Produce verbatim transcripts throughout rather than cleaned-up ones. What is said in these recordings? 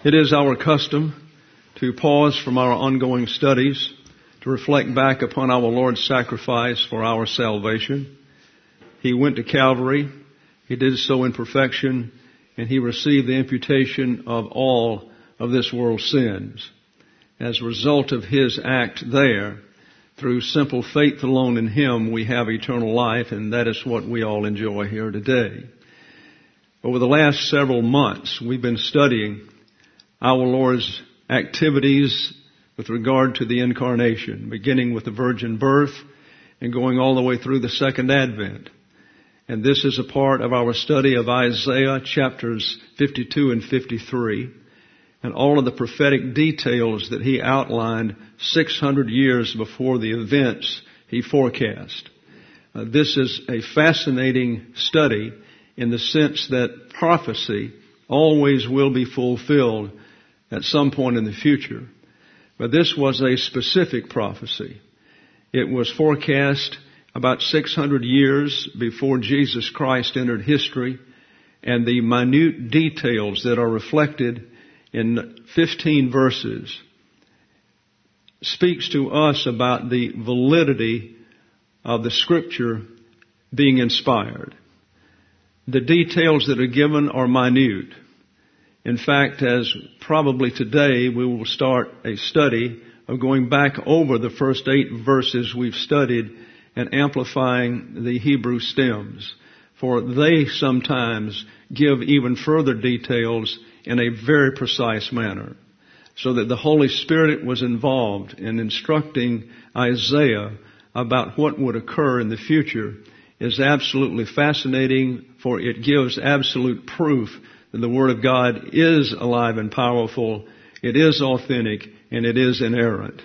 It is our custom to pause from our ongoing studies to reflect back upon our Lord's sacrifice for our salvation. He went to Calvary. He did so in perfection, and He received the imputation of all of this world's sins. As a result of His act there, through simple faith alone in Him, we have eternal life, and that is what we all enjoy here today. Over the last several months, we've been studying our Lord's activities with regard to the incarnation, beginning with the virgin birth and going all the way through the second advent. And this is a part of our study of Isaiah chapters fifty-two and fifty-three, and all of the prophetic details that he outlined six hundred years before the events he forecast. Uh, this is a fascinating study in the sense that prophecy always will be fulfilled at some point in the future. But this was a specific prophecy. It was forecast about six hundred years before Jesus Christ entered history, and the minute details that are reflected in fifteen verses speaks to us about the validity of the Scripture being inspired. The details that are given are minute. In fact, as probably today we will start a study of going back over the first eight verses we've studied and amplifying the Hebrew stems, for they sometimes give even further details in a very precise manner, so that the Holy Spirit was involved in instructing Isaiah about what would occur in the future is absolutely fascinating, for it gives absolute proof that the Word of God is alive and powerful, it is authentic, and it is inerrant.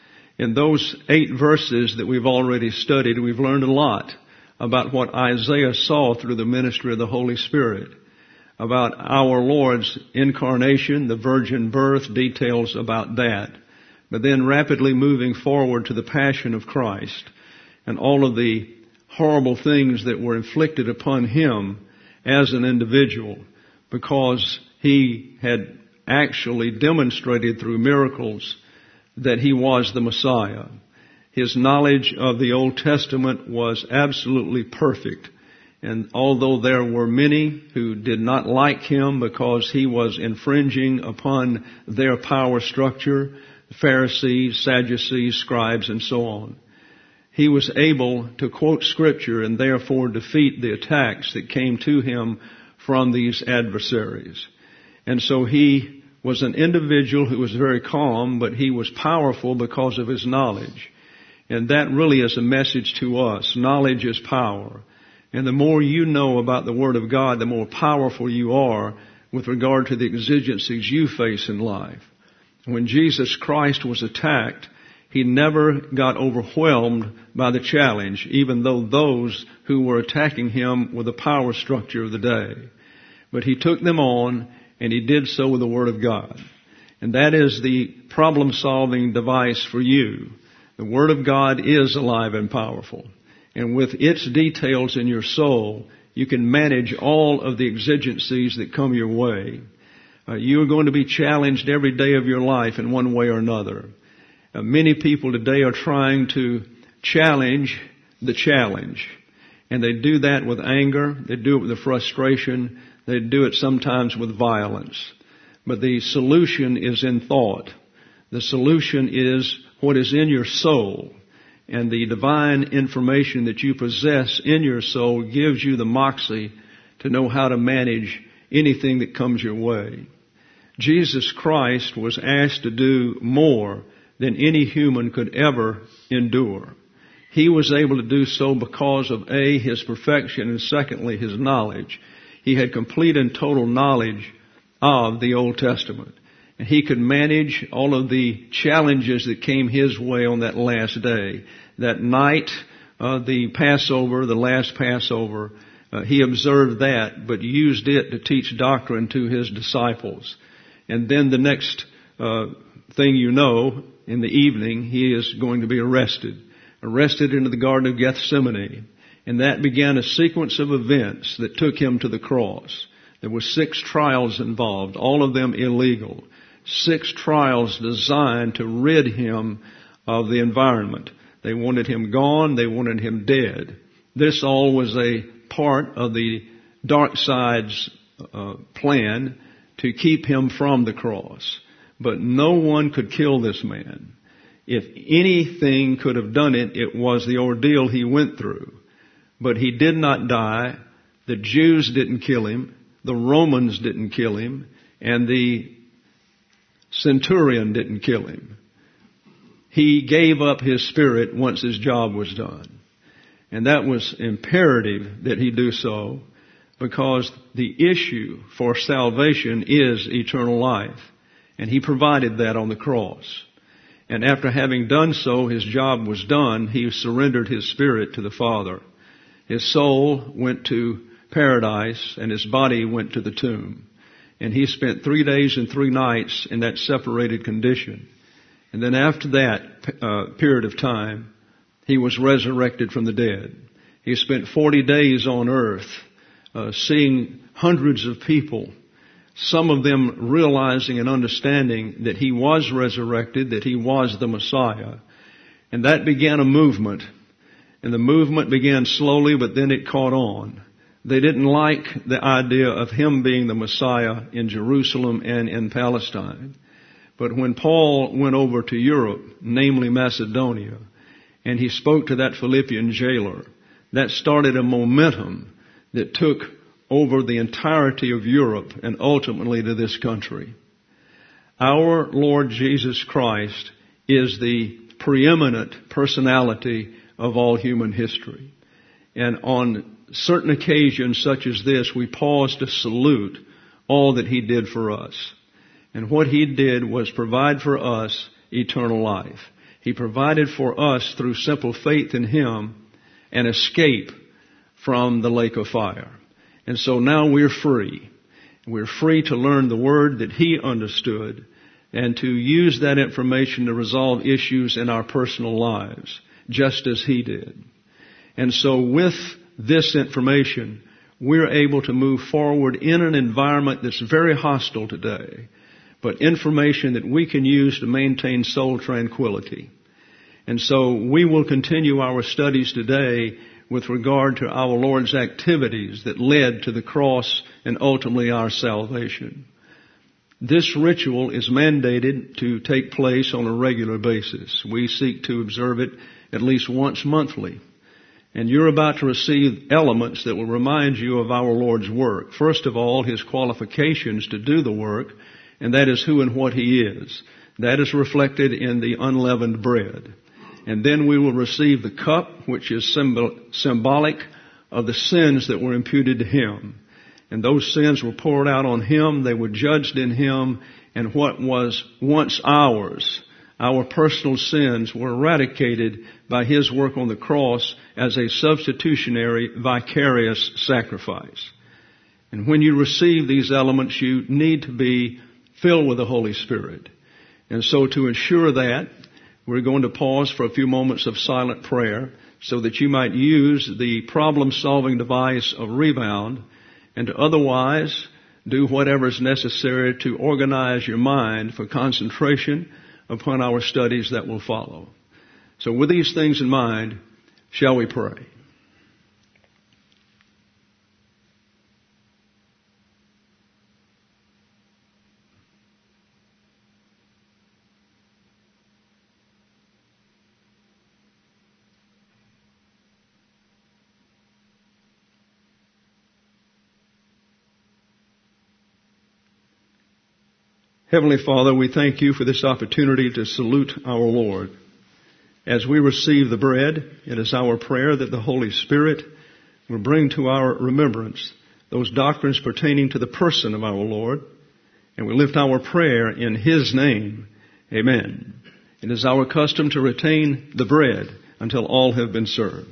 In those eight verses that we've already studied, we've learned a lot about what Isaiah saw through the ministry of the Holy Spirit, about our Lord's incarnation, the virgin birth, details about that, but then rapidly moving forward to the passion of Christ and all of the horrible things that were inflicted upon Him as an individual, because He had actually demonstrated through miracles that He was the Messiah. His knowledge of the Old Testament was absolutely perfect. And although there were many who did not like Him because He was infringing upon their power structure, Pharisees, Sadducees, scribes, and so on, He was able to quote Scripture and therefore defeat the attacks that came to Him from these adversaries. And so He was an individual who was very calm, but He was powerful because of His knowledge. And that really is a message to us. Knowledge is power. And the more you know about the Word of God, the more powerful you are with regard to the exigencies you face in life. When Jesus Christ was attacked, He never got overwhelmed by the challenge, even though those who were attacking Him were the power structure of the day. But He took them on, and He did so with the Word of God. And that is the problem-solving device for you. The Word of God is alive and powerful. And with its details in your soul, you can manage all of the exigencies that come your way. Uh, you are going to be challenged every day of your life in one way or another. Uh, many people today are trying to challenge the challenge. And they do that with anger. They do it with the frustration. They do it sometimes with violence. But the solution is in thought. The solution is what is in your soul. And the divine information that you possess in your soul gives you the moxie to know how to manage anything that comes your way. Jesus Christ was asked to do more than any human could ever endure. He was able to do so because of A, His perfection, and secondly, His knowledge. He had complete and total knowledge of the Old Testament. And He could manage all of the challenges that came His way on that last day. That night, uh, the Passover, the last Passover, uh, He observed that, but used it to teach doctrine to His disciples. And then the next uh, thing you know, in the evening, He is going to be arrested. Arrested into the Garden of Gethsemane. And that began a sequence of events that took Him to the cross. There were six trials involved, all of them illegal. Six trials designed to rid him of the environment. They wanted him gone. They wanted him dead. This all was a part of the dark side's uh, plan to keep him from the cross. But no one could kill this man. If anything could have done it, it was the ordeal he went through. But he did not die. The Jews didn't kill him. The Romans didn't kill him. And the centurion didn't kill him. He gave up his spirit once his job was done. And that was imperative that he do so, because the issue for salvation is eternal life. And he provided that on the cross. And after having done so, his job was done. He surrendered his spirit to the Father. His soul went to paradise and his body went to the tomb. And he spent three days and three nights in that separated condition. And then after that uh, period of time, he was resurrected from the dead. He spent forty days on earth, uh, seeing hundreds of people, some of them realizing and understanding that he was resurrected, that he was the Messiah. And that began a movement. And the movement began slowly, but then it caught on. They didn't like the idea of him being the Messiah in Jerusalem and in Palestine. But when Paul went over to Europe, namely Macedonia, and he spoke to that Philippian jailer, that started a momentum that took over the entirety of Europe and ultimately to this country. Our Lord Jesus Christ is the preeminent personality of all human history. And on certain occasions such as this, we pause to salute all that he did for us. And what he did was provide for us eternal life. He provided for us, through simple faith in him, an escape from the lake of fire. And so now we're free. We're free to learn the word that he understood and to use that information to resolve issues in our personal lives, just as he did. And so with this information, we're able to move forward in an environment that's very hostile today, but information that we can use to maintain soul tranquility. And so we will continue our studies today with regard to our Lord's activities that led to the cross and ultimately our salvation. This ritual is mandated to take place on a regular basis. We seek to observe it at least once monthly. And you're about to receive elements that will remind you of our Lord's work. First of all, his qualifications to do the work, and that is who and what he is. That is reflected in the unleavened bread. And then we will receive the cup, which is symbol, symbolic of the sins that were imputed to him. And those sins were poured out on him. They were judged in him. And what was once ours, our personal sins, were eradicated by his work on the cross as a substitutionary, vicarious sacrifice. And when you receive these elements, you need to be filled with the Holy Spirit. And so to ensure that, we're going to pause for a few moments of silent prayer so that you might use the problem-solving device of Rebound and to otherwise do whatever is necessary to organize your mind for concentration upon our studies that will follow. So with these things in mind, shall we pray? Heavenly Father, we thank you for this opportunity to salute our Lord. As we receive the bread, it is our prayer that the Holy Spirit will bring to our remembrance those doctrines pertaining to the person of our Lord, and we lift our prayer in his name. Amen. It is our custom to retain the bread until all have been served.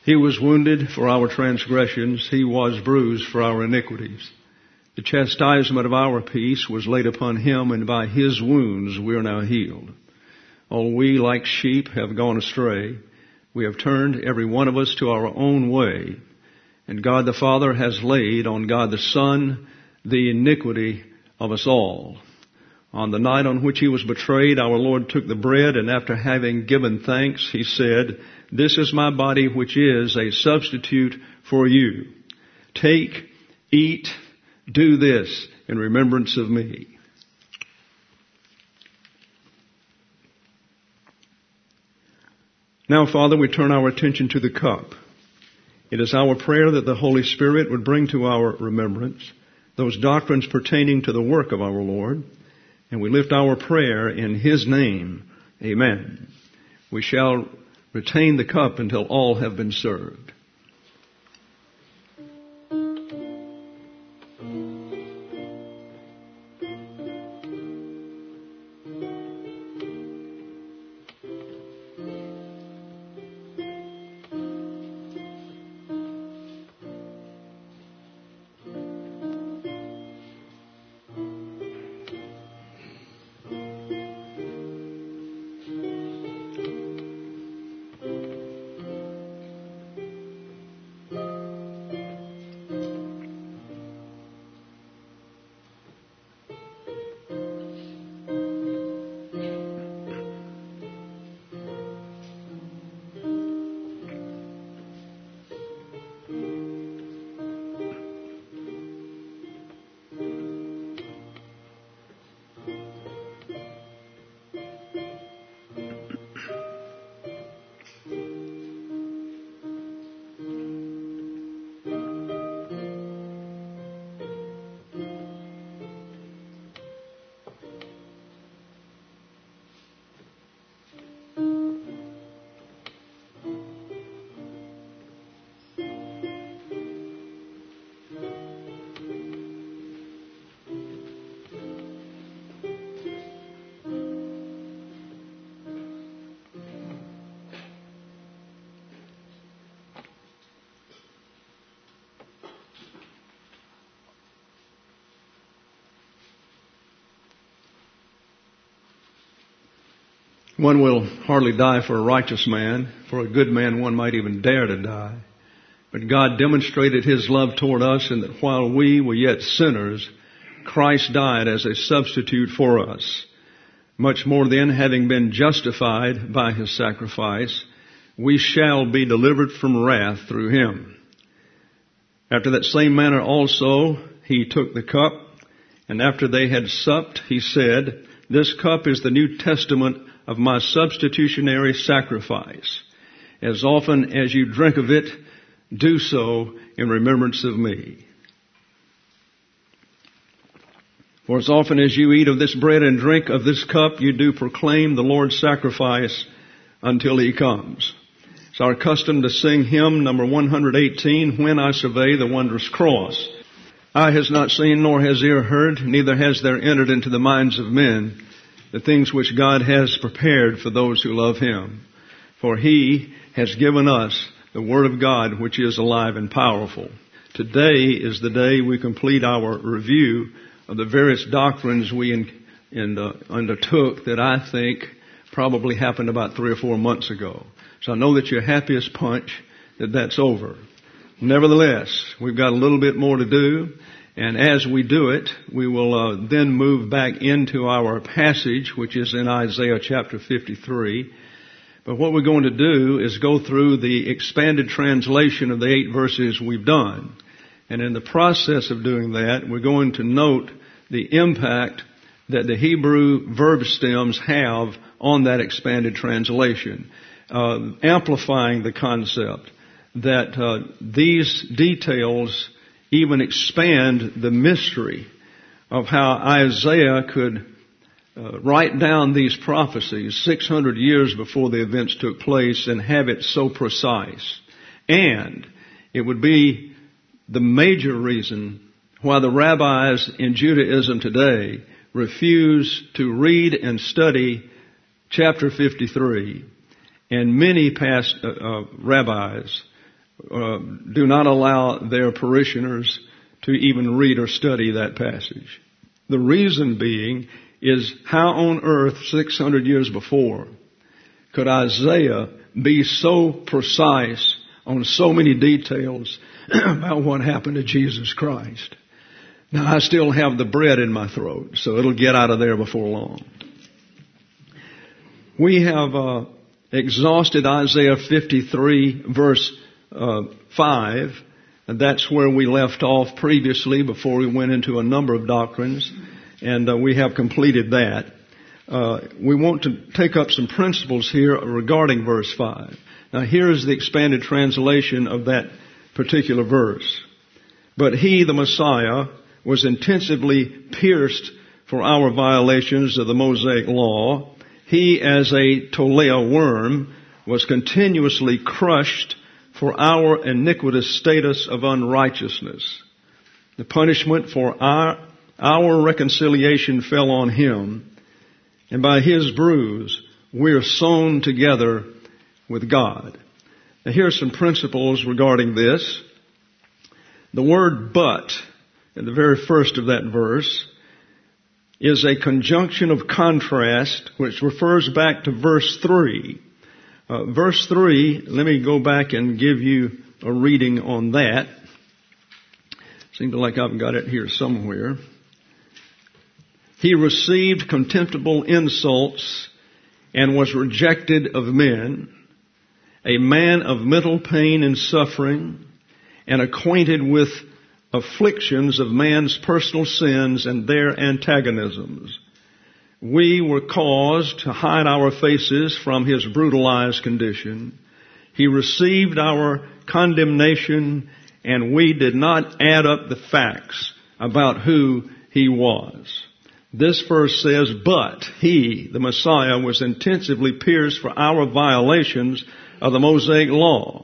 He was wounded for our transgressions. He was bruised for our iniquities. The chastisement of our peace was laid upon him, and by his wounds we are now healed. All we, like sheep, have gone astray. We have turned every one of us to our own way. And God the Father has laid on God the Son the iniquity of us all. On the night on which he was betrayed, our Lord took the bread, and after having given thanks, he said, "This is my body, which is a substitute for you. Take, eat, do this in remembrance of me." Now, Father, we turn our attention to the cup. It is our prayer that the Holy Spirit would bring to our remembrance those doctrines pertaining to the work of our Lord, and we lift our prayer in his name. Amen. We shall retain the cup until all have been served. One will hardly die for a righteous man. For a good man, one might even dare to die. But God demonstrated his love toward us in that while we were yet sinners, Christ died as a substitute for us. Much more then, having been justified by his sacrifice, we shall be delivered from wrath through him. After that same manner also, he took the cup, and after they had supped, he said, "This cup is the New Testament of my substitutionary sacrifice. As often as you drink of it, do so in remembrance of me. For as often as you eat of this bread and drink of this cup, you do proclaim the Lord's sacrifice until he comes." It's our custom to sing hymn number one hundred eighteen, "When I Survey the Wondrous Cross." Eye has not seen, nor has ear heard, neither has there entered into the minds of men the things which God has prepared for those who love him. For he has given us the Word of God, which is alive and powerful. Today is the day we complete our review of the various doctrines we in, in, uh, undertook that I think probably happened about three or four months ago. So I know that you're happy as punch that that's over. Nevertheless, we've got a little bit more to do. And as we do it, we will uh, then move back into our passage, which is in Isaiah chapter fifty-three. But what we're going to do is go through the expanded translation of the eight verses we've done. And in the process of doing that, we're going to note the impact that the Hebrew verb stems have on that expanded translation, uh, amplifying the concept that uh, these details even expand the mystery of how Isaiah could uh, write down these prophecies six hundred years before the events took place and have it so precise. And it would be the major reason why the rabbis in Judaism today refuse to read and study chapter fifty-three. And many past uh, uh, rabbis uh, do not allow their parishioners to even read or study that passage. The reason being is how on earth six hundred years before could Isaiah be so precise on so many details about what happened to Jesus Christ? Now, I still have the bread in my throat, so it'll get out of there before long. We have uh, exhausted Isaiah fifty-three, verse uh, five, and that's where we left off previously before we went into a number of doctrines, and uh, we have completed that. Uh, we want to take up some principles here regarding verse five. Now, here is the expanded translation of that particular verse. But he, the Messiah, was intensively pierced for our violations of the Mosaic law. He, as a tolea worm, was continuously crushed for our iniquitous status of unrighteousness. The punishment for our, our reconciliation fell on him, and by his bruise we are sewn together with God. Now, here are some principles regarding this. The word but, in the very first of that verse, is a conjunction of contrast which refers back to verse three. Uh, verse three, let me go back and give you a reading on that. Seems like I've got it here somewhere. He received contemptible insults and was rejected of men, a man of mental pain and suffering, and acquainted with afflictions of man's personal sins and their antagonisms. We were caused to hide our faces from his brutalized condition. He received our condemnation, and we did not add up the facts about who he was. This verse says, but he, the Messiah, was intensively pierced for our violations of the Mosaic law.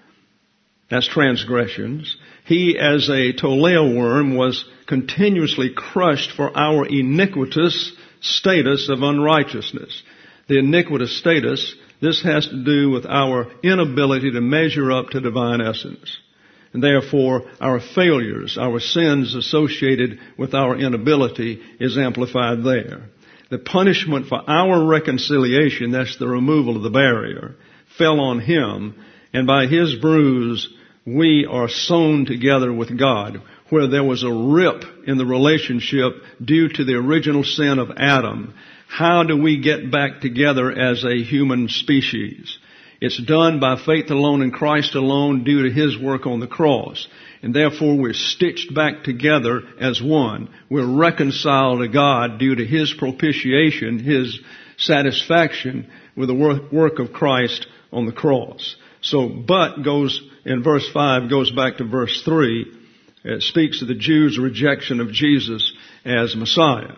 That's transgressions. He, as a tolea worm, was continuously crushed for our iniquitous status of unrighteousness. The iniquitous status, this has to do with our inability to measure up to divine essence. And therefore, our failures, our sins associated with our inability is amplified there. The punishment for our reconciliation, that's the removal of the barrier, fell on him, and by his bruise we are sewn together with God. Where there was a rip in the relationship due to the original sin of Adam, how do we get back together as a human species? It's done by faith alone in Christ alone due to his work on the cross. And therefore we're stitched back together as one. We're reconciled to God due to his propitiation, his satisfaction with the work of Christ on the cross. So, but goes, in verse five, goes back to verse three. It speaks of the Jews' rejection of Jesus as Messiah.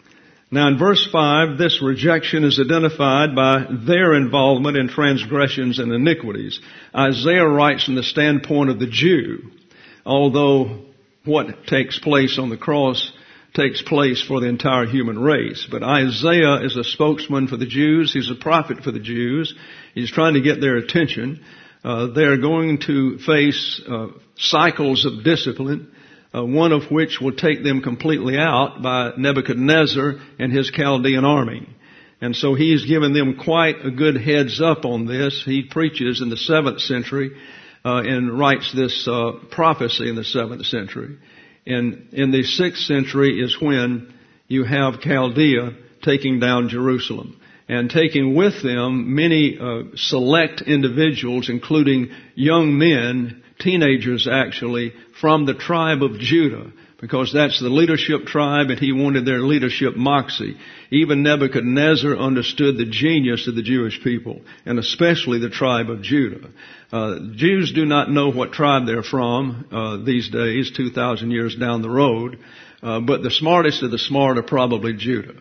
Now in verse five, this rejection is identified by their involvement in transgressions and iniquities. Isaiah writes from the standpoint of the Jew, although what takes place on the cross takes place for the entire human race. But Isaiah is a spokesman for the Jews. He's a prophet for the Jews. He's trying to get their attention. Uh, they're going to face uh, cycles of discipline, uh, one of which will take them completely out by Nebuchadnezzar and his Chaldean army. And so he's given them quite a good heads up on this. He preaches in the seventh century uh, and writes this uh, prophecy in the seventh century. And in the sixth century is when you have Chaldea taking down Jerusalem and taking with them many uh, select individuals, including young men, teenagers actually, from the tribe of Judah, because that's the leadership tribe and he wanted their leadership moxie. Even Nebuchadnezzar understood the genius of the Jewish people, and especially the tribe of Judah. Uh, Jews do not know what tribe they're from uh, these days, two thousand years down the road, uh, but the smartest of the smart are probably Judah.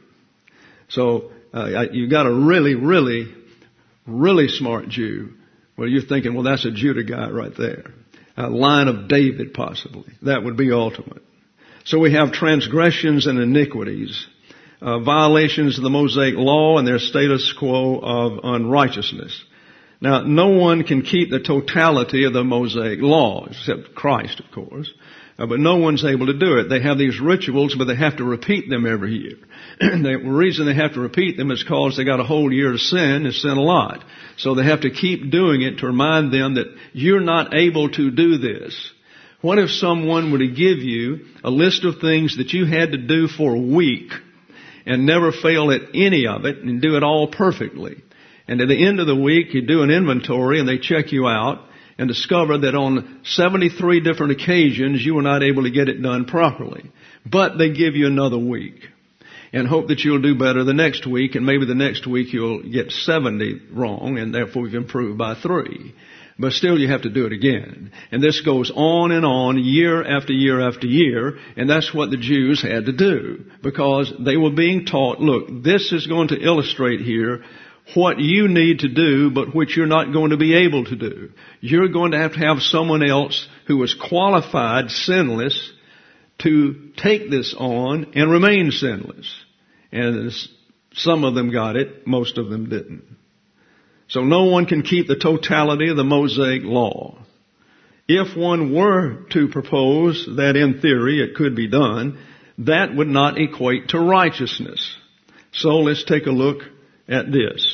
So uh, you got a really, really, really smart Jew. Well, you're thinking, well, that's a Judah guy right there. A line of David, possibly. That would be ultimate. So we have transgressions and iniquities, uh, violations of the Mosaic law and their status quo of unrighteousness. Now, no one can keep the totality of the Mosaic law, except Christ, of course. Uh, but no one's able to do it. They have these rituals, but they have to repeat them every year. The reason they have to repeat them is because they got a whole year to sin and sin a lot. So they have to keep doing it to remind them that you're not able to do this. What if someone were to give you a list of things that you had to do for a week and never fail at any of it and do it all perfectly? And at the end of the week, you do an inventory and they check you out and discover that on seventy-three different occasions you were not able to get it done properly. But they give you another week and hope that you'll do better the next week, and maybe the next week you'll get seventy wrong and therefore you've improved by three. But still you have to do it again. And this goes on and on year after year after year, and that's what the Jews had to do because they were being taught, look, this is going to illustrate here what you need to do, but which you're not going to be able to do. You're going to have to have someone else who is qualified, sinless, to take this on and remain sinless. And some of them got it, most of them didn't. So no one can keep the totality of the Mosaic law. If one were to propose that in theory it could be done, that would not equate to righteousness. So let's take a look at this.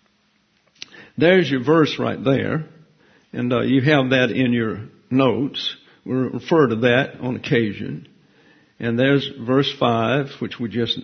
There's your verse right there, and uh, you have that in your notes. We'll refer to that on occasion. And there's verse five, which we just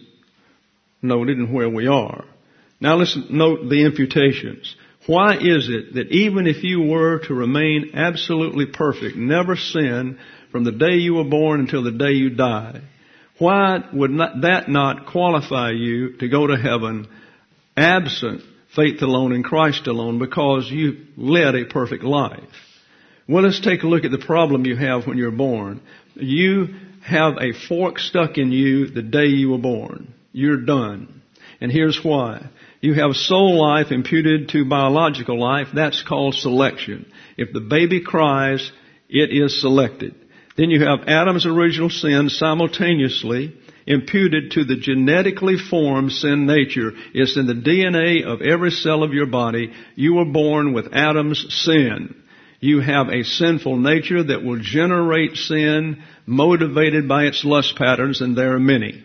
noted and where we are. Now let's note the imputations. Why is it that even if you were to remain absolutely perfect, never sin from the day you were born until the day you die, why would not, that not qualify you to go to heaven absent faith alone in Christ alone because you led a perfect life? Well, let's take a look at the problem you have when you're born. You have a fork stuck in you the day you were born. You're done. And here's why. You have soul life imputed to biological life. That's called selection. If the baby cries, it is selected. Then you have Adam's original sin simultaneously imputed to the genetically formed sin nature. It's in the D N A of every cell of your body. You were born with Adam's sin. You have a sinful nature that will generate sin motivated by its lust patterns, and there are many.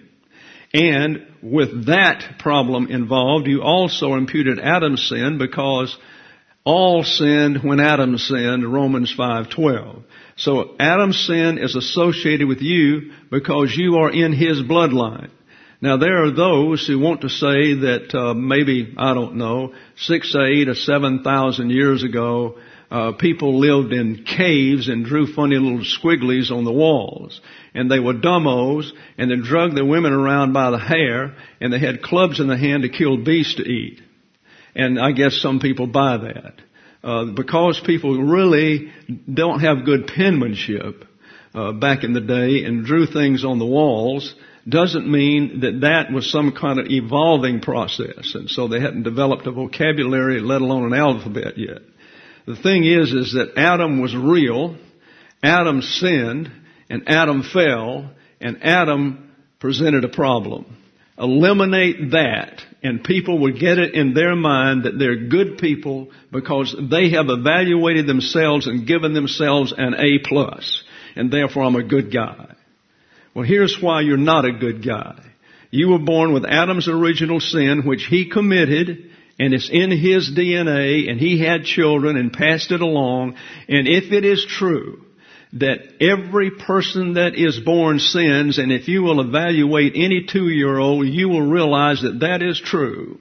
And with that problem involved, you also imputed Adam's sin because all sinned when Adam sinned, Romans five twelve. So Adam's sin is associated with you because you are in his bloodline. Now there are those who want to say that uh, maybe, I don't know, six, eight, or seven thousand years ago, uh, people lived in caves and drew funny little squigglies on the walls. And they were dumbos, and they drugged the women around by the hair, and they had clubs in the hand to kill beasts to eat. And I guess some people buy that. Uh, because people really don't have good penmanship uh, back in the day and drew things on the walls, doesn't mean that that was some kind of evolving process. And so they hadn't developed a vocabulary, let alone an alphabet yet. The thing is, is that Adam was real, Adam sinned, and Adam fell, and Adam presented a problem. Eliminate that, and people will get it in their mind that they're good people because they have evaluated themselves and given themselves an A plus, and therefore I'm a good guy. Well, here's why you're not a good guy. You were born with Adam's original sin, which he committed, and it's in his D N A, and he had children and passed it along. And if it is true that every person that is born sins, and if you will evaluate any two-year-old, you will realize that that is true,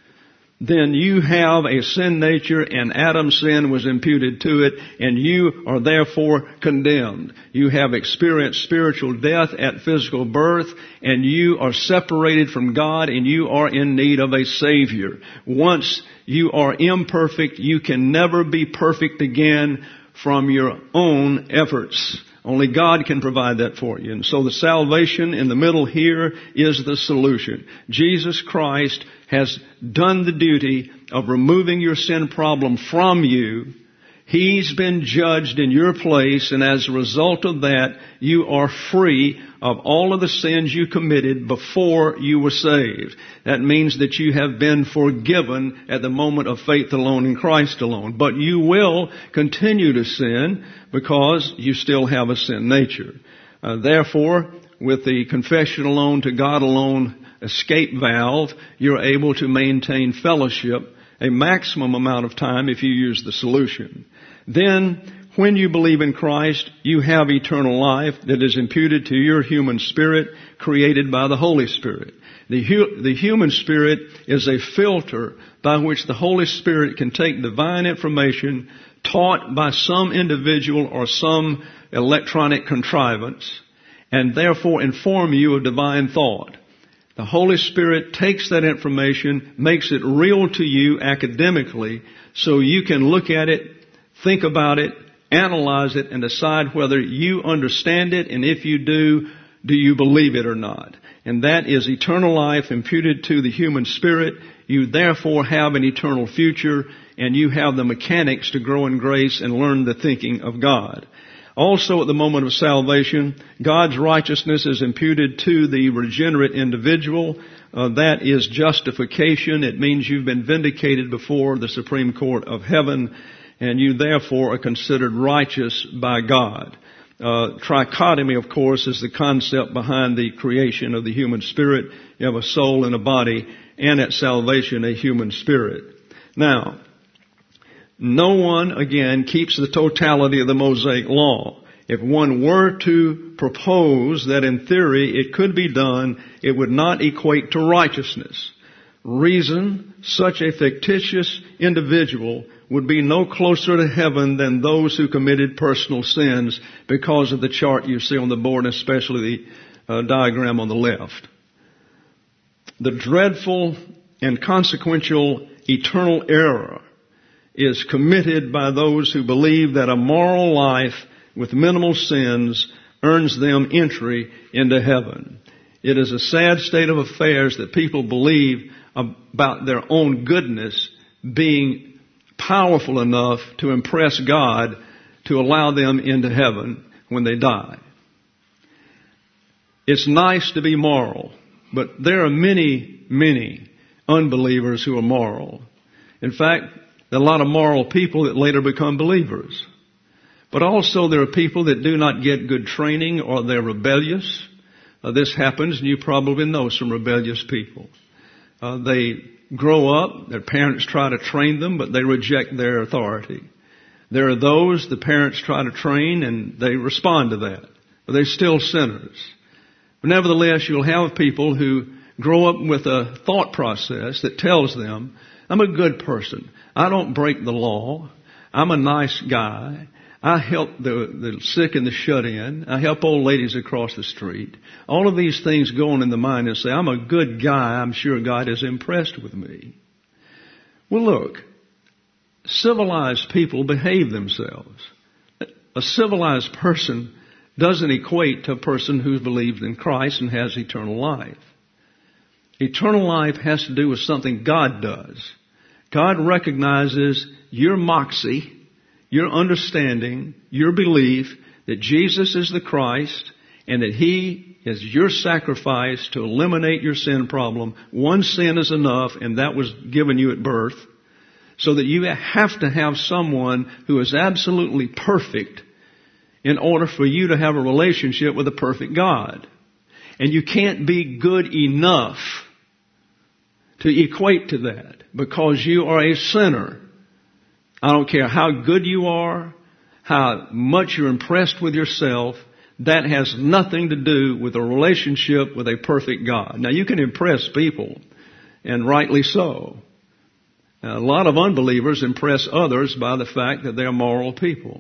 then you have a sin nature, and Adam's sin was imputed to it, and you are therefore condemned. You have experienced spiritual death at physical birth, and you are separated from God, and you are in need of a Savior. Once you are imperfect, you can never be perfect again from your own efforts. Only God can provide that for you. And so the salvation in the middle here is the solution. Jesus Christ has done the duty of removing your sin problem from you. He's been judged in your place, and as a result of that, you are free of all of the sins you committed before you were saved. That means that you have been forgiven at the moment of faith alone in Christ alone. But you will continue to sin because you still have a sin nature. Uh, therefore, with the confession alone to God alone escape valve, you're able to maintain fellowship a maximum amount of time if you use the solution. Then, when you believe in Christ, you have eternal life that is imputed to your human spirit created by the Holy Spirit. The, hu- the human spirit is a filter by which the Holy Spirit can take divine information taught by some individual or some electronic contrivance and therefore inform you of divine thought. The Holy Spirit takes that information, makes it real to you academically, so you can look at it, think about it, analyze it, and decide whether you understand it, and if you do, do you believe it or not? And that is eternal life imputed to the human spirit. You therefore have an eternal future, and you have the mechanics to grow in grace and learn the thinking of God. Also, at the moment of salvation, God's righteousness is imputed to the regenerate individual. Uh, that is justification. It means you've been vindicated before the Supreme Court of heaven, and you therefore are considered righteous by God. Uh, trichotomy, of course, is the concept behind the creation of the human spirit. You have a soul and a body, and at salvation, a human spirit. Now, no one, again, keeps the totality of the Mosaic Law. If one were to propose that in theory it could be done, it would not equate to righteousness. Reason, such a fictitious individual would be no closer to heaven than those who committed personal sins because of the chart you see on the board, and especially the uh, diagram on the left. The dreadful and consequential eternal error is committed by those who believe that a moral life with minimal sins earns them entry into heaven. It is a sad state of affairs that people believe about their own goodness being powerful enough to impress God to allow them into heaven when they die. It's nice to be moral, but there are many, many unbelievers who are moral. In fact, there are a lot of moral people that later become believers. But also there are people that do not get good training, or they're rebellious. Uh, this happens, and you probably know some rebellious people. Uh, they grow up, their parents try to train them, but they reject their authority. There are those the parents try to train, and they respond to that. But they're still sinners. But nevertheless, you'll have people who grow up with a thought process that tells them, I'm a good person. I don't break the law. I'm a nice guy. I help the, the sick and the shut-in. I help old ladies across the street. All of these things go on in the mind and say, I'm a good guy. I'm sure God is impressed with me. Well, look, civilized people behave themselves. A civilized person doesn't equate to a person who believes in Christ and has eternal life. Eternal life has to do with something God does. God recognizes your moxie, your understanding, your belief that Jesus is the Christ and that He is your sacrifice to eliminate your sin problem. One sin is enough, and that was given you at birth, so that you have to have someone who is absolutely perfect in order for you to have a relationship with a perfect God. And you can't be good enough to equate to that, because you are a sinner. I don't care how good you are, how much you're impressed with yourself, that has nothing to do with a relationship with a perfect God. Now, you can impress people, and rightly so. Now, a lot of unbelievers impress others by the fact that they're moral people.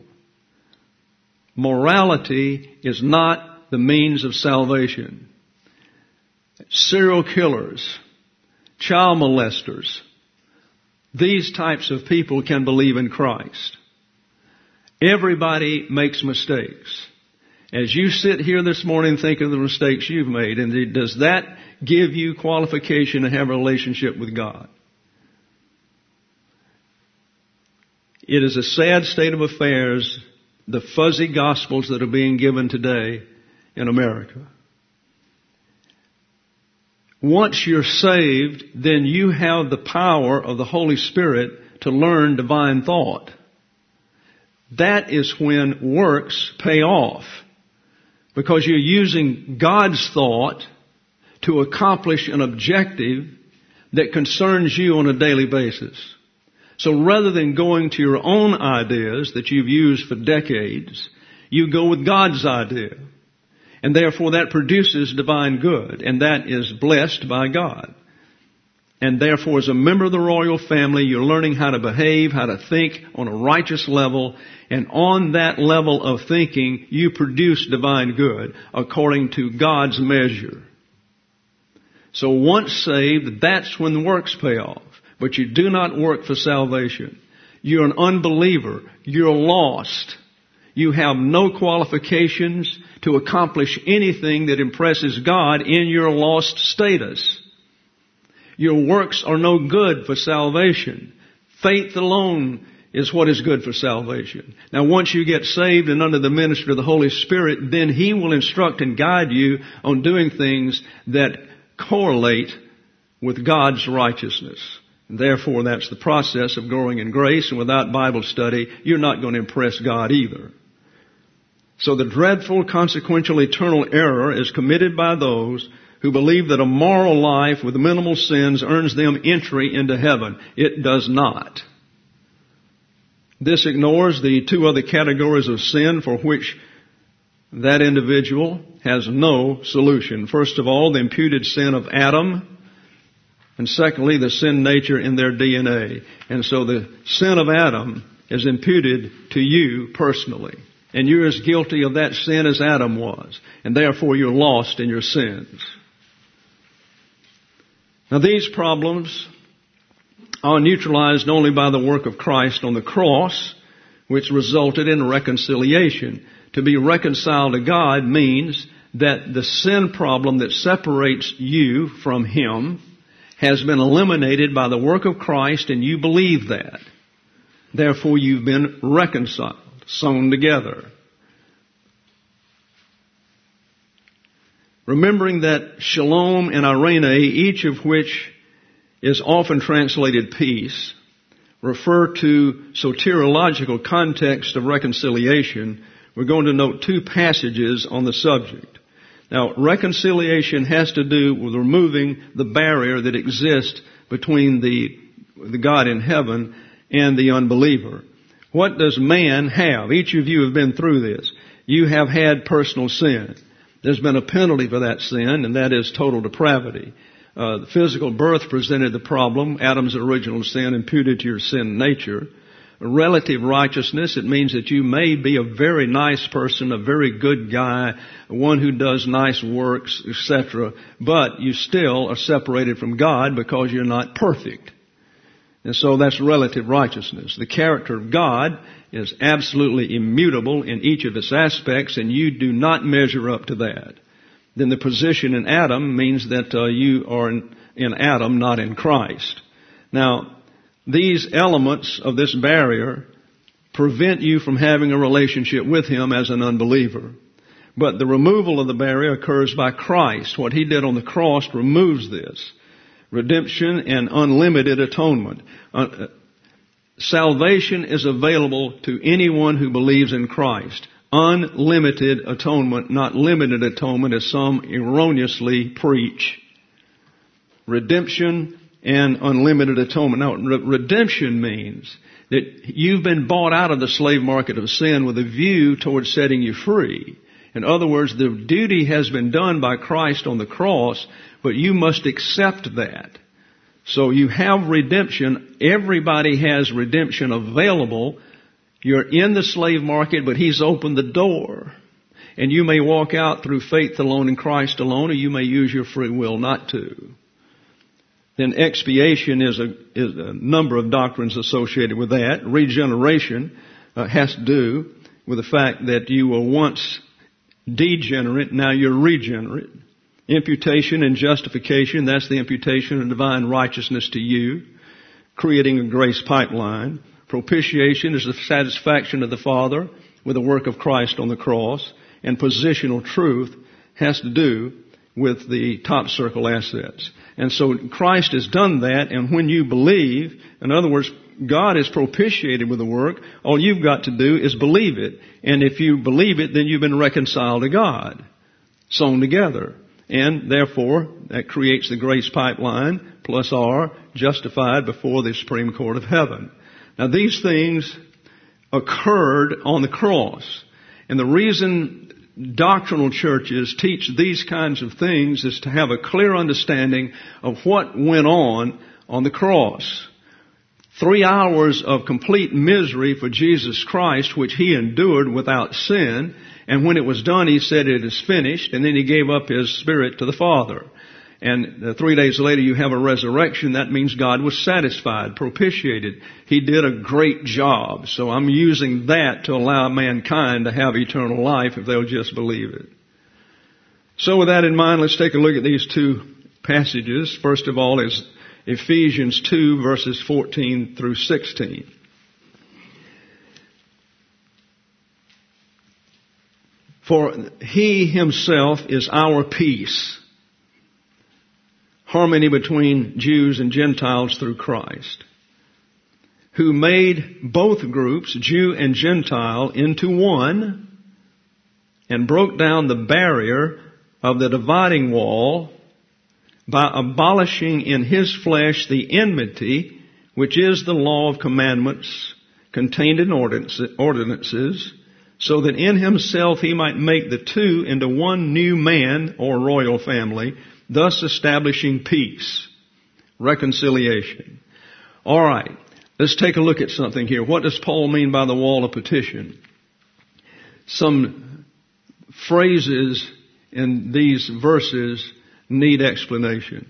Morality is not the means of salvation. Serial killers, child molesters, these types of people can believe in Christ. Everybody makes mistakes. As you sit here this morning thinking of the mistakes you've made, and does that give you qualification to have a relationship with God? It is a sad state of affairs, the fuzzy gospels that are being given today in America. Once you're saved, then you have the power of the Holy Spirit to learn divine thought. That is when works pay off, because you're using God's thought to accomplish an objective that concerns you on a daily basis. So rather than going to your own ideas that you've used for decades, you go with God's idea. And therefore that produces divine good, and that is blessed by God. And therefore, as a member of the royal family, you're learning how to behave, how to think on a righteous level, and on that level of thinking, you produce divine good according to God's measure. So once saved, that's when the works pay off. But you do not work for salvation. You're an unbeliever. You're lost. You have no qualifications to accomplish anything that impresses God in your lost status. Your works are no good for salvation. Faith alone is what is good for salvation. Now, once you get saved and under the ministry of the Holy Spirit, then He will instruct and guide you on doing things that correlate with God's righteousness. And therefore, that's the process of growing in grace, and without Bible study, you're not going to impress God either. So the dreadful, consequential, eternal error is committed by those who believe that a moral life with minimal sins earns them entry into heaven. It does not. This ignores the two other categories of sin for which that individual has no solution. First of all, the imputed sin of Adam, and secondly, the sin nature in their D N A. And so the sin of Adam is imputed to you personally. And you're as guilty of that sin as Adam was. And therefore you're lost in your sins. Now these problems are neutralized only by the work of Christ on the cross, which resulted in reconciliation. To be reconciled to God means that the sin problem that separates you from Him has been eliminated by the work of Christ, and you believe that. Therefore you've been reconciled. Sewn together. Remembering that shalom and irene, each of which is often translated peace, refer to soteriological context of reconciliation, we're going to note two passages on the subject. Now, reconciliation has to do with removing the barrier that exists between the, the God in heaven and the unbeliever. What does man have? Each of you have been through this. You have had personal sin. There's been a penalty for that sin, and that is total depravity. Uh, the physical birth presented the problem, Adam's original sin imputed to your sin nature. Relative righteousness, it means that you may be a very nice person, a very good guy, one who does nice works, et cetera, but you still are separated from God because you're not perfect. And so that's relative righteousness. The character of God is absolutely immutable in each of its aspects, and you do not measure up to that. Then the position in Adam means that uh, you are in, in Adam, not in Christ. Now, these elements of this barrier prevent you from having a relationship with Him as an unbeliever. But the removal of the barrier occurs by Christ. What He did on the cross removes this. Redemption and unlimited atonement. Uh, salvation is available to anyone who believes in Christ. Unlimited atonement, not limited atonement as some erroneously preach. Redemption and unlimited atonement. Now, re- redemption means that you've been bought out of the slave market of sin with a view towards setting you free. In other words, the duty has been done by Christ on the cross, but you must accept that. So you have redemption. Everybody has redemption available. You're in the slave market, but He's opened the door. And you may walk out through faith alone in Christ alone, or you may use your free will not to. Then expiation is a, is a number of doctrines associated with that. Regeneration uh, has to do with the fact that you were once degenerate, now you're regenerate. Imputation and justification, that's the imputation of divine righteousness to you, creating a grace pipeline. Propitiation is the satisfaction of the Father with the work of Christ on the cross. And positional truth has to do with the top circle assets. And so Christ has done that, and when you believe, in other words, God is propitiated with the work, all you've got to do is believe it. And if you believe it, then you've been reconciled to God, sewn together. And therefore, that creates the grace pipeline, plus R, justified before the Supreme Court of Heaven. Now these things occurred on the cross. And the reason doctrinal churches teach these kinds of things is to have a clear understanding of what went on on the cross. Three hours of complete misery for Jesus Christ, which He endured without sin. And when it was done, He said, it is finished. And then He gave up His Spirit to the Father. And uh, three days later you have a resurrection. That means God was satisfied, propitiated. He did a great job. So I'm using that to allow mankind to have eternal life if they'll just believe it. So with that in mind, let's take a look at these two passages. First of all is Ephesians two verses fourteen through sixteen. For He Himself is our peace. Harmony between Jews and Gentiles through Christ, who made both groups, Jew and Gentile, into one and broke down the barrier of the dividing wall by abolishing in His flesh the enmity, which is the law of commandments contained in ordinances, so that in Himself He might make the two into one new man or royal family, thus establishing peace, reconciliation. All right, let's take a look at something here. What does Paul mean by the wall of petition? Some phrases in these verses need explanation.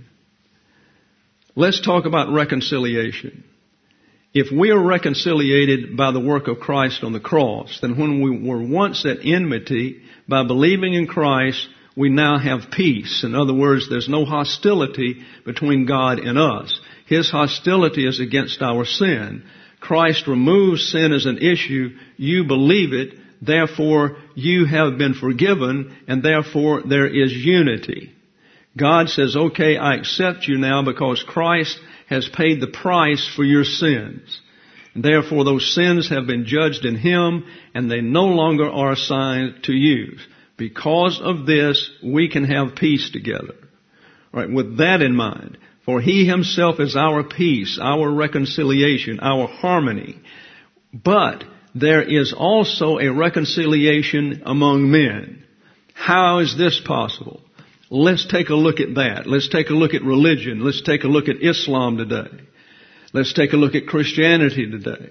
Let's talk about reconciliation. If we are reconciliated by the work of Christ on the cross, then when we were once at enmity, by believing in Christ, we now have peace. In other words, there's no hostility between God and us. His hostility is against our sin. Christ removes sin as an issue. You believe it. Therefore, you have been forgiven, and therefore there is unity. God says, okay, I accept you now because Christ has paid the price for your sins. And therefore, those sins have been judged in Him, and they no longer are assigned to you. Because of this, we can have peace together. All right, with that in mind, for He Himself is our peace, our reconciliation, our harmony. But there is also a reconciliation among men. How is this possible? Let's take a look at that. Let's take a look at religion. Let's take a look at Islam today. Let's take a look at Christianity today.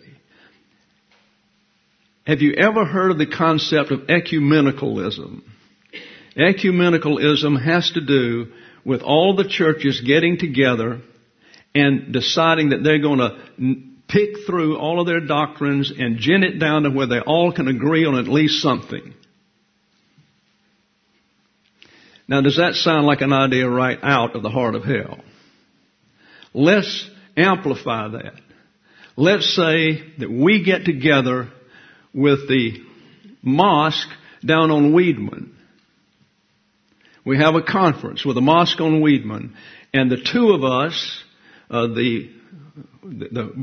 Have you ever heard of the concept of ecumenicalism? Ecumenicalism has to do with all the churches getting together and deciding that they're going to pick through all of their doctrines and gin it down to where they all can agree on at least something. Now, does that sound like an idea right out of the heart of hell? Let's amplify that. Let's say that we get together with the mosque down on Weedman. We have a conference with a mosque on Weedman, and the two of us, uh, the, the, the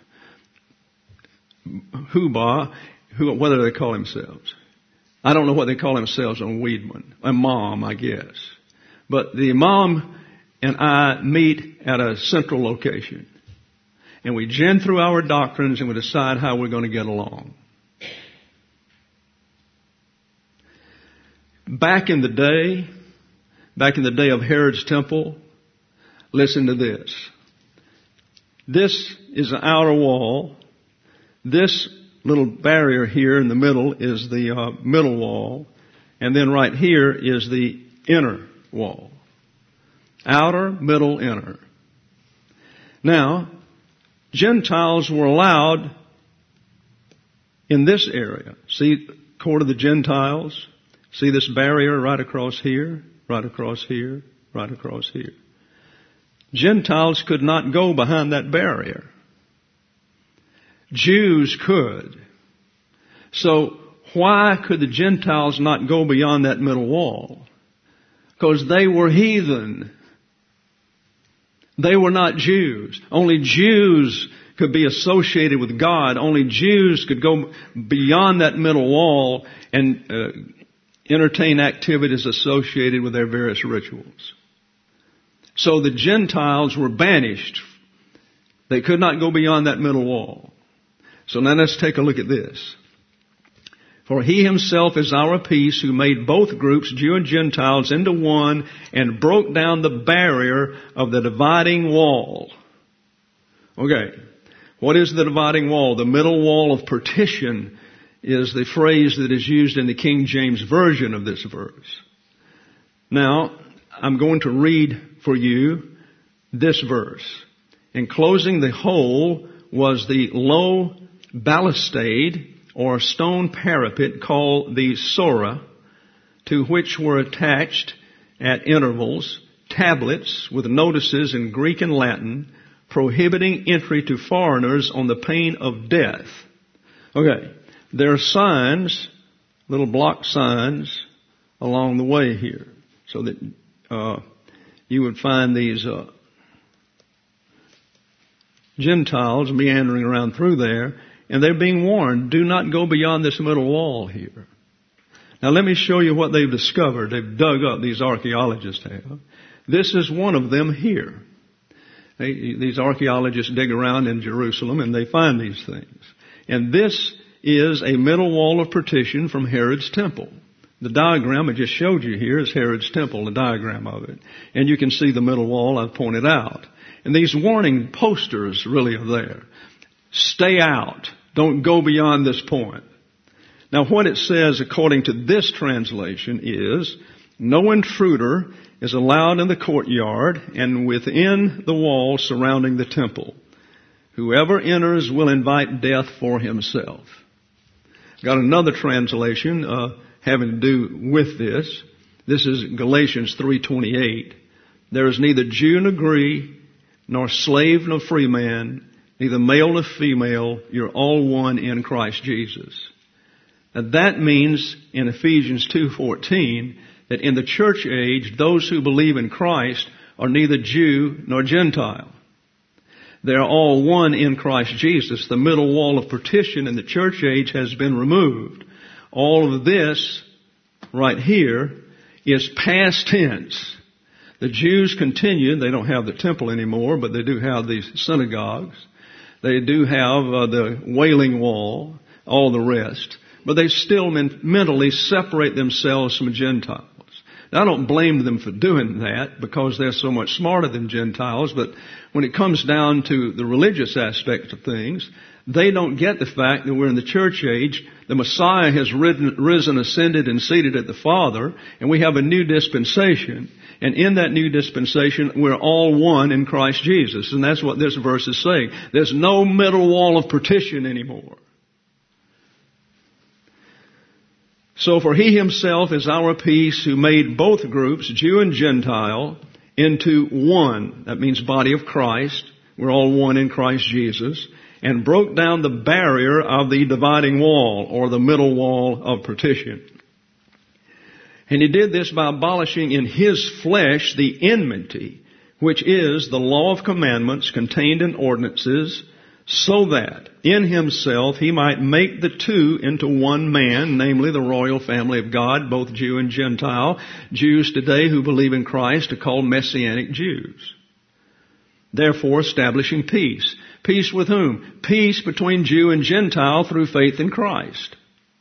Huba, who, what do they call themselves? I don't know what they call themselves on Weedman. Imam, I guess. But the Imam and I meet at a central location, and we gin through our doctrines and we decide how we're going to get along. Back in the day, back in the day of Herod's temple, listen to this. This is an outer wall. This little barrier here in the middle is the uh, middle wall. And then right here is the inner wall. Outer, middle, inner. Now, Gentiles were allowed in this area. See, court of the Gentiles. See this barrier right across here, right across here, right across here. Gentiles could not go behind that barrier. Jews could. So why could the Gentiles not go beyond that middle wall? Because they were heathen. They were not Jews. Only Jews could be associated with God. Only Jews could go beyond that middle wall and uh, entertain activities associated with their various rituals. So the Gentiles were banished. They could not go beyond that middle wall. So now let's take a look at this. For he himself is our peace, who made both groups, Jew and Gentiles, into one, and broke down the barrier of the dividing wall. Okay. What is the dividing wall? The middle wall of partition is the phrase that is used in the King James Version of this verse. Now, I'm going to read for you this verse. Enclosing the whole was the low balustrade or stone parapet called the Sora, to which were attached at intervals tablets with notices in Greek and Latin prohibiting entry to foreigners on the pain of death. Okay, there are signs, little block signs along the way here, so that uh, you would find these uh, Gentiles meandering around through there, and they're being warned, do not go beyond this middle wall here. Now let me show you what they've discovered. They've dug up, these archaeologists have. This is one of them here. They, these archaeologists dig around in Jerusalem and they find these things. And this is a middle wall of partition from Herod's temple. The diagram I just showed you here is Herod's temple, the diagram of it. And you can see the middle wall I've pointed out. And these warning posters really are there. Stay out. Don't go beyond this point. Now what it says according to this translation is, no intruder is allowed in the courtyard and within the wall surrounding the temple. Whoever enters will invite death for himself. Got another translation uh, having to do with this. This is Galatians three twenty-eight. There is neither Jew nor Greek, nor slave nor free man, neither male nor female. You're all one in Christ Jesus. Now that means in Ephesians two fourteen that in the church age, those who believe in Christ are neither Jew nor Gentile. They're all one in Christ Jesus. The middle wall of partition in the church age has been removed. All of this right here is past tense. The Jews continue. They don't have the temple anymore, but they do have these synagogues. They do have uh, the Wailing Wall, all the rest. But they still men- mentally separate themselves from Gentiles. Now, I don't blame them for doing that because they're so much smarter than Gentiles, but when it comes down to the religious aspect of things, they don't get the fact that we're in the church age, the Messiah has risen, risen, ascended, and seated at the Father, and we have a new dispensation. And in that new dispensation, we're all one in Christ Jesus. And that's what this verse is saying. There's no middle wall of partition anymore. So for he himself is our peace, who made both groups, Jew and Gentile, into one. That means body of Christ. We're all one in Christ Jesus. And broke down the barrier of the dividing wall, or the middle wall of partition. And he did this by abolishing in his flesh the enmity, which is the law of commandments contained in ordinances, so that in himself he might make the two into one man, namely the royal family of God, both Jew and Gentile. Jews today who believe in Christ are called Messianic Jews. Therefore establishing peace. Peace with whom? Peace between Jew and Gentile through faith in Christ.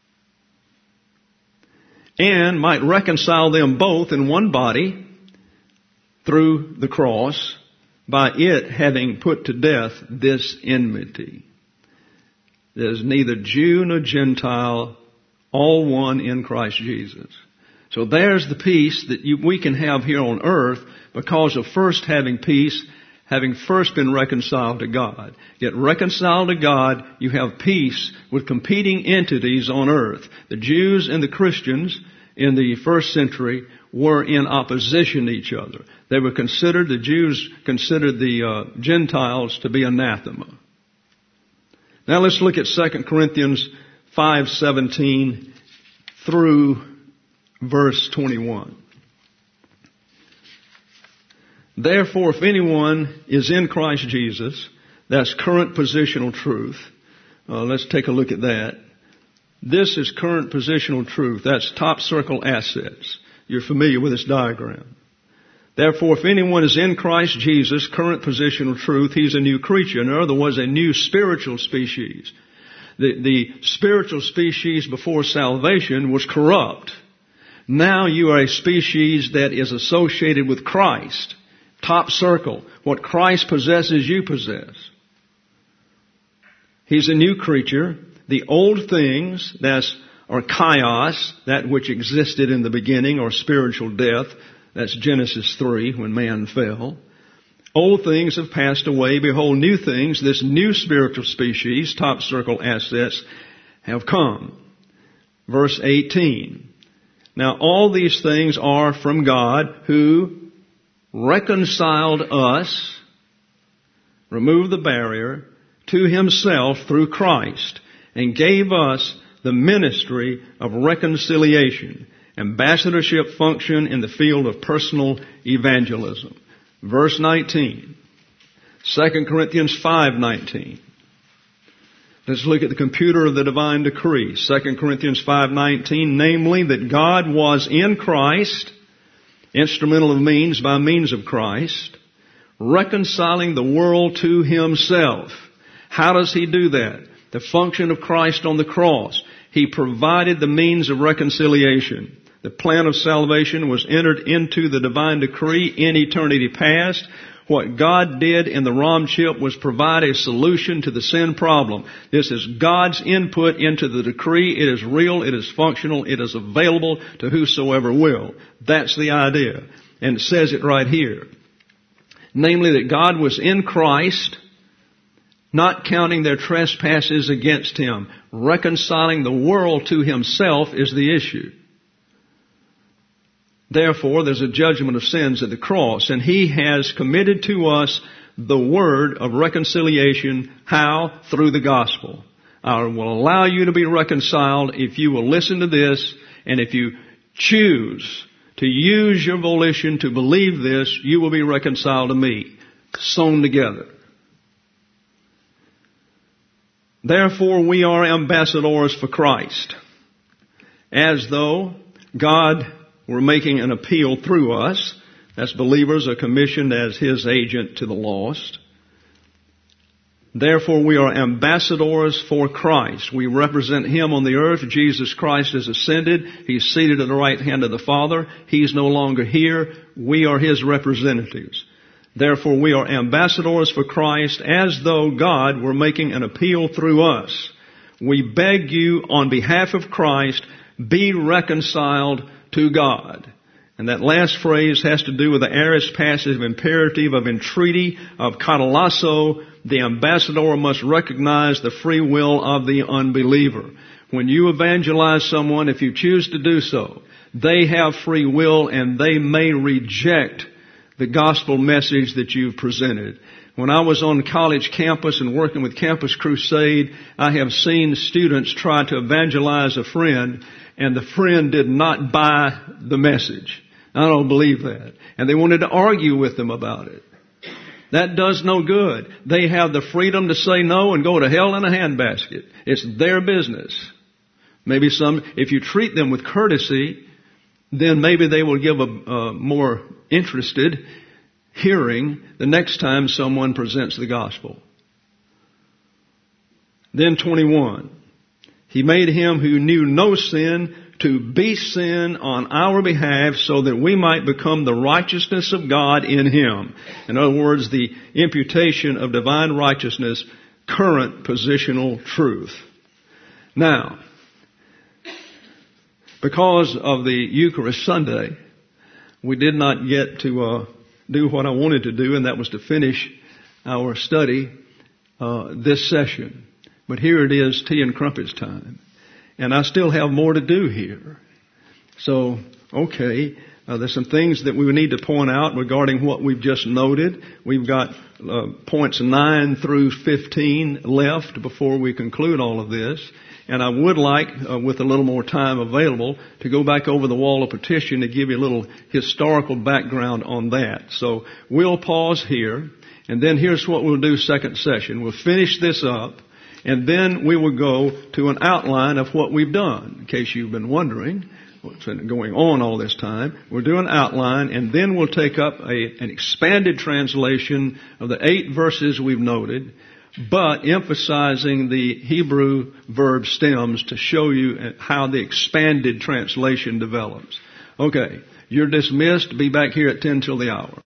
And might reconcile them both in one body through the cross, by it having put to death this enmity. There's neither Jew nor Gentile, all one in Christ Jesus. So there's the peace that you, we can have here on earth because of first having peace, having first been reconciled to God. Get reconciled to God, you have peace with competing entities on earth. The Jews and the Christians in the first century were in opposition to each other. They were considered, the Jews considered the uh, Gentiles to be anathema. Now let's look at Second Corinthians five seventeen through verse twenty-one. Therefore, if anyone is in Christ Jesus, that's current positional truth. Uh, let's take a look at that. This is current positional truth. That's top circle assets. You're familiar with this diagram. Therefore, if anyone is in Christ Jesus, current positional truth, he's a new creature. In other words, a new spiritual species. The, the spiritual species before salvation was corrupt. Now you are a species that is associated with Christ. Top circle. What Christ possesses, you possess. He's a new creature. The old things, that's archaios, that which existed in the beginning, or spiritual death. That's Genesis three, when man fell. Old things have passed away. Behold, new things, this new spiritual species, top circle assets, have come. Verse eighteen. Now all these things are from God, who reconciled us, removed the barrier, to himself through Christ, and gave us the ministry of reconciliation, ambassadorship function in the field of personal evangelism. Verse nineteen. Second Corinthians five nineteen. Let's look at the computer of the divine decree. Second Corinthians five nineteen, namely that God was in Christ, instrumental of means by means of Christ, reconciling the world to himself. How does he do that? The function of Christ on the cross. He provided the means of reconciliation. The plan of salvation was entered into the divine decree in eternity past. What God did in the Ram chip was provide a solution to the sin problem. This is God's input into the decree. It is real, it is functional, it is available to whosoever will. That's the idea. And it says it right here. Namely that God was in Christ, not counting their trespasses against him. Reconciling the world to himself is the issue. Therefore, there's a judgment of sins at the cross, and he has committed to us the word of reconciliation. How? Through the gospel. I will allow you to be reconciled if you will listen to this, and if you choose to use your volition to believe this, you will be reconciled to me. Sewn together. Therefore, we are ambassadors for Christ, as though God were making an appeal through us. As believers are commissioned as his agent to the lost. Therefore, we are ambassadors for Christ. We represent him on the earth. Jesus Christ has ascended. He's seated at the right hand of the Father. He's no longer here. We are his representatives. Therefore, we are ambassadors for Christ, as though God were making an appeal through us. We beg you on behalf of Christ, be reconciled to God. And that last phrase has to do with the aorist passive imperative of entreaty, of katalasso. The ambassador must recognize the free will of the unbeliever. When you evangelize someone, if you choose to do so, they have free will and they may reject the gospel message that you've presented. When I was on college campus and working with Campus Crusade, I have seen students try to evangelize a friend, and the friend did not buy the message. I don't believe that. And they wanted to argue with them about it. That does no good. They have the freedom to say no and go to hell in a handbasket. It's their business. Maybe some, if you treat them with courtesy, then maybe they will give a, a more interested hearing the next time someone presents the gospel. Then twenty-one. He made him who knew no sin to be sin on our behalf so that we might become the righteousness of God in him. In other words, the imputation of divine righteousness, current positional truth. Now, because of the Eucharist Sunday, we did not get to uh, do what I wanted to do, and that was to finish our study uh, this session. But here it is, tea and crumpets time. And I still have more to do here. So, okay, Uh, there's some things that we need to point out regarding what we've just noted. We've got uh, points nine through fifteen left before we conclude all of this. And I would like, uh, with a little more time available, to go back over the wall of petition to give you a little historical background on that. So we'll pause here, and then here's what we'll do second session. We'll finish this up, and then we will go to an outline of what we've done. In case you've been wondering what's been going on all this time, we'll do an outline, and then we'll take up a, an expanded translation of the eight verses we've noted, but emphasizing the Hebrew verb stems to show you how the expanded translation develops. Okay, you're dismissed. Be back here at ten till the hour.